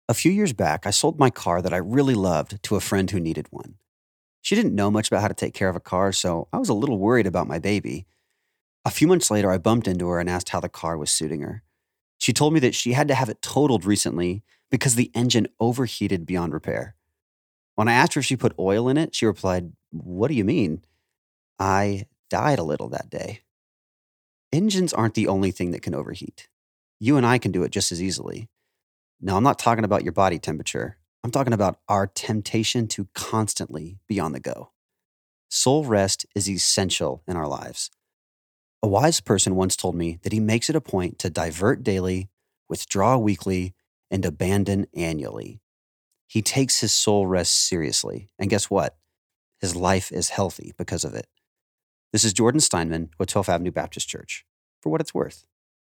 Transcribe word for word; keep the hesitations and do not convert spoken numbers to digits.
A few years back, I sold my car that I really loved to a friend who needed one. She didn't know much about how to take care of a car, so I was a little worried about my baby. A few months later, I bumped into her and asked how the car was suiting her. She told me that she had to have it totaled recently because the engine overheated beyond repair. When I asked her if she put oil in it, she replied, "What do you mean?" I died a little that day. Engines aren't the only thing that can overheat. You and I can do it just as easily. Now, I'm not talking about your body temperature. I'm talking about our temptation to constantly be on the go. Soul rest is essential in our lives. A wise person once told me that he makes it a point to divert daily, withdraw weekly, and abandon annually. He takes his soul rest seriously. And guess what? His life is healthy because of it. This is Jordan Steinman with twelfth Avenue Baptist Church, for what it's worth.